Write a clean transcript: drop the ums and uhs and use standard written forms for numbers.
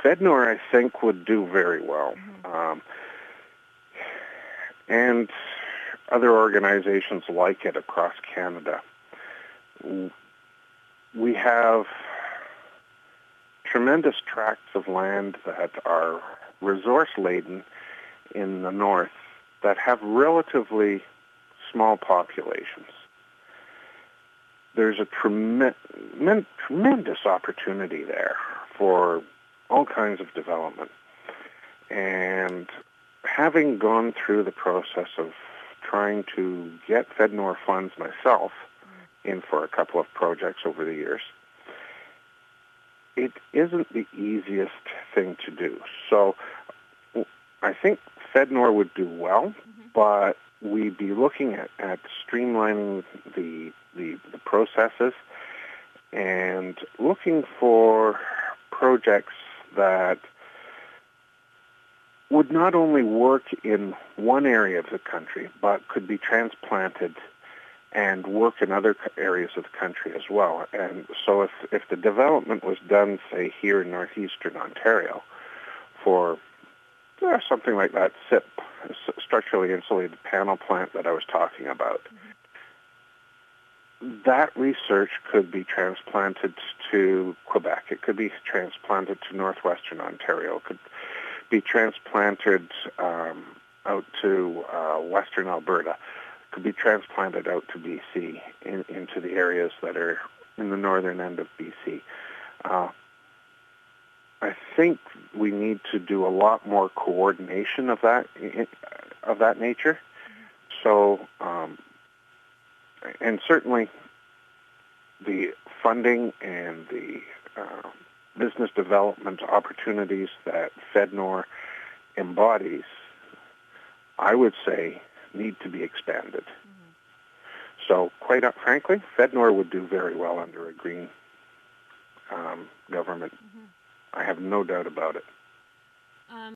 FedNor, I think, would do very well. And other organizations like it across Canada. We have tremendous tracts of land that are resource-laden in the north that have relatively small populations. There's a tremendous opportunity there for all kinds of development. And having gone through the process of trying to get FedNor funds myself in for a couple of projects over the years, it isn't the easiest thing to do. So I think FedNor would do well, but we'd be looking at streamlining the processes and looking for projects that would not only work in one area of the country, but could be transplanted and work in other areas of the country as well. And so if the development was done, say, here in northeastern Ontario for something like that SIP, structurally insulated panel plant that I was talking about, that research could be transplanted to Quebec. It could be transplanted to northwestern Ontario. It could be transplanted out to western Alberta. Could be transplanted out to BC, into the areas that are in the northern end of BC. I think we need to do a lot more coordination of that nature. So, and certainly the funding and the business development opportunities that FedNor embodies, I would say, need to be expanded. So, quite frankly, FedNor would do very well under a green government. I have no doubt about it.